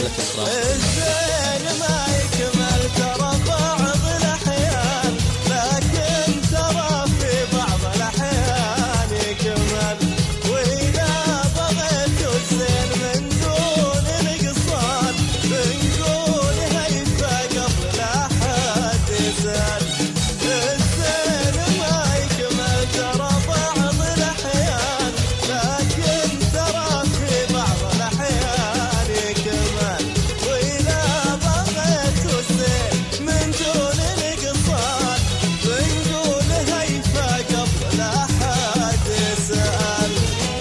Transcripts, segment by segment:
لك إكرام. الزين ما يكمل ترى بعض الأحيان، لكن ترى في بعض الأحيان يكمل. وإذا بغيت الزين من دون نقصان، بنقول هيفا قبل لا حد يسأل. الزين ما يكمل ترى بعض الأحيان، لكن ترى في بعض الأحيان يكمل. وإذا بغيت الزين من دون نقصان، بنقول هيفا قبل لا حد يسأل.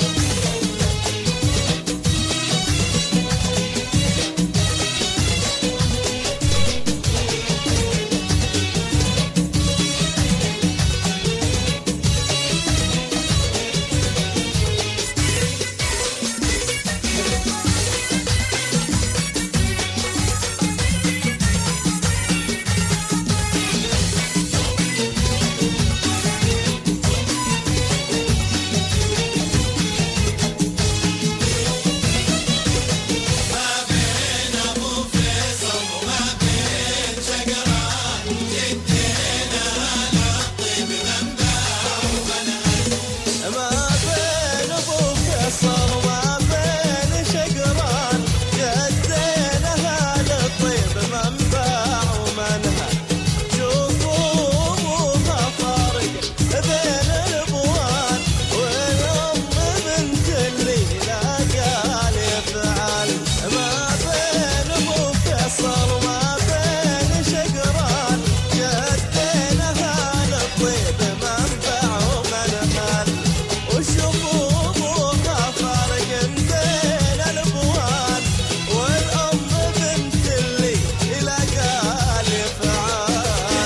ما بين أبو فيصل وما بين شقران، جدينا للطيب منبع ومنهى. شوفوا أبوها فارق بين الأبوان، والأم بنت اللي لا قال يفعل. ما بين أبو فيصل وما بين شقران، جدينا للطيب منبع ومنهى. وشوفوا أبوها فارق بين الأبوان، والأم بنت اللي لا قال يفعل.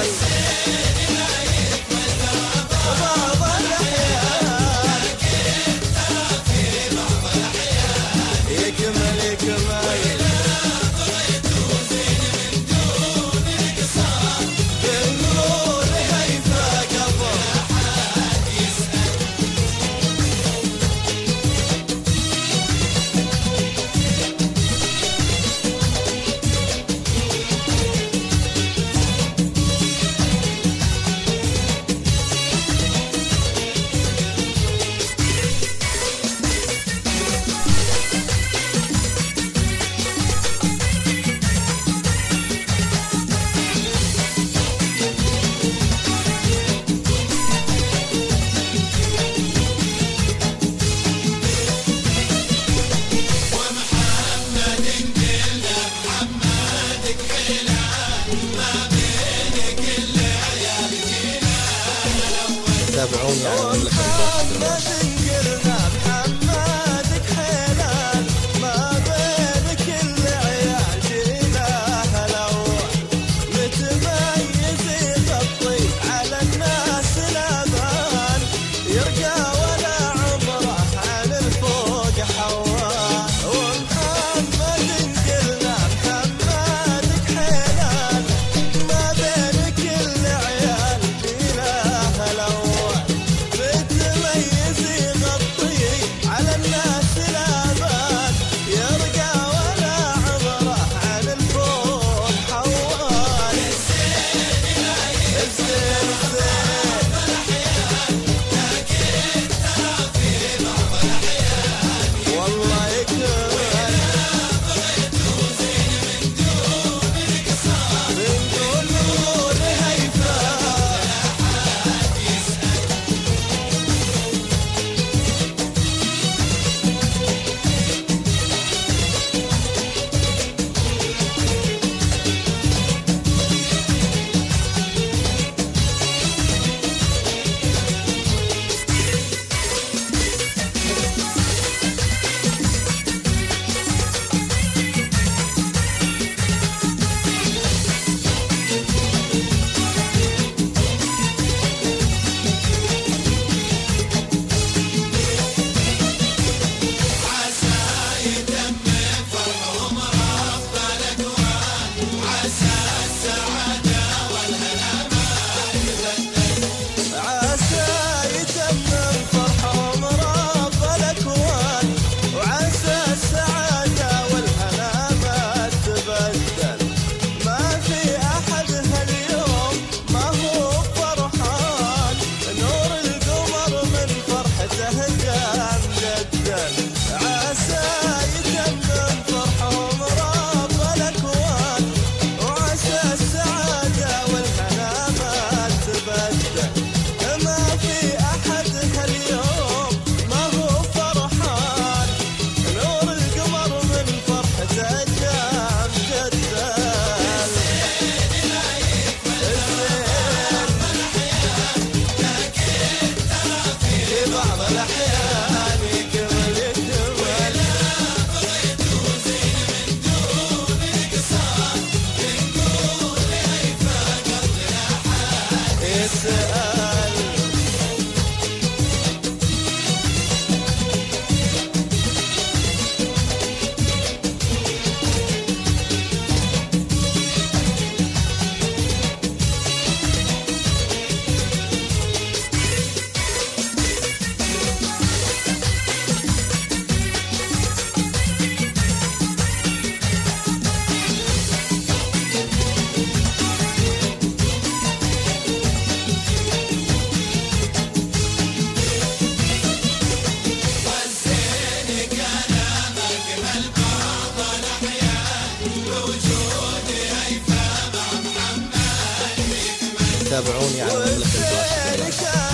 بعض الأحيان يكمل يكمل، بنقول هيفا قبل تابعوني على مملكة البودكاست. محمد قلنا محمدك حيلان، ما بين كل عيال جيله الأول. متميز يغطي على الناس الأبان، يرقى ولا عمره عن الفوق حوان. ومحمد قلنا محمدك حيلان، ما بين كل عيال جيله الأول. متميز يسأل. تابعوني على مملكة البلاش.